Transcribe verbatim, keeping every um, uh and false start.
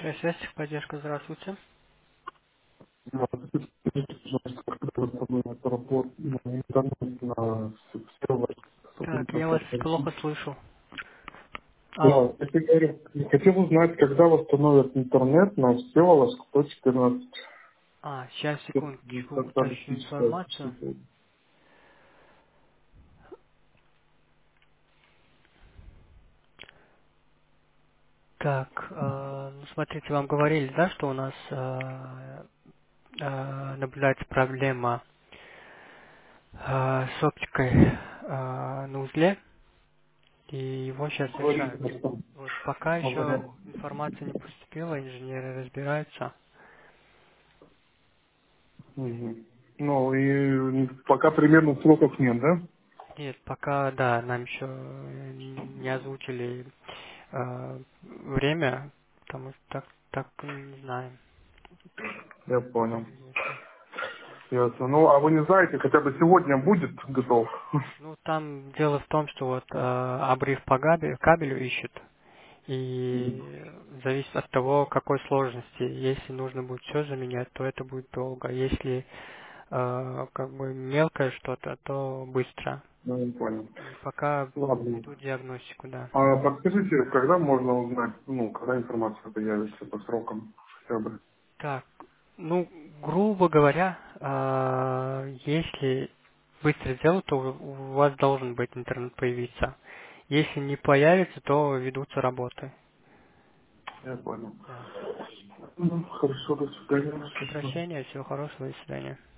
Связь, поддержка, здравствуйте. Да, скажите, пожалуйста, когда восстановят работу на интернет, на все ваши Так, я вас сотрудники. плохо слышу. Алло. Да, я говорю, я хотел узнать, когда восстановят интернет на Всеволожск сто четырнадцать. А, сейчас, секундочку, уточню Каталистическая информацию. сеть. Так, э, ну смотрите, вам говорили, да, что у нас э, э, наблюдается проблема э, с оптикой э, на узле, и его сейчас Говорите, решают. просто Вот пока еще говорят. информация не поступила, инженеры разбираются. Мгм. Ну, и пока примерно сроков нет, да? Нет, пока, да, нам еще не озвучили э, время, потому что так, так не знаю, Я понял. если. Ясно. Ну, а вы не знаете, хотя бы сегодня будет готов? Ну, там дело в том, что вот э, обрыв по кабелю, кабелю ищут, и зависит от того, какой сложности. Если нужно будет все заменять, то это будет долго. Если э, как бы мелкое что-то, то быстро. Ну, я понял. И пока Ладно. веду диагностику, да. А подскажите, когда можно узнать, ну, когда информация появится по срокам хотя бы? Так, ну, грубо говоря, а, если быстро сделать, то у вас должен быть интернет появиться. Если не появится, то ведутся работы. Я понял. Да. Ну, хорошо, до свидания. Прошу Спасибо. прощения, всего хорошего, до свидания.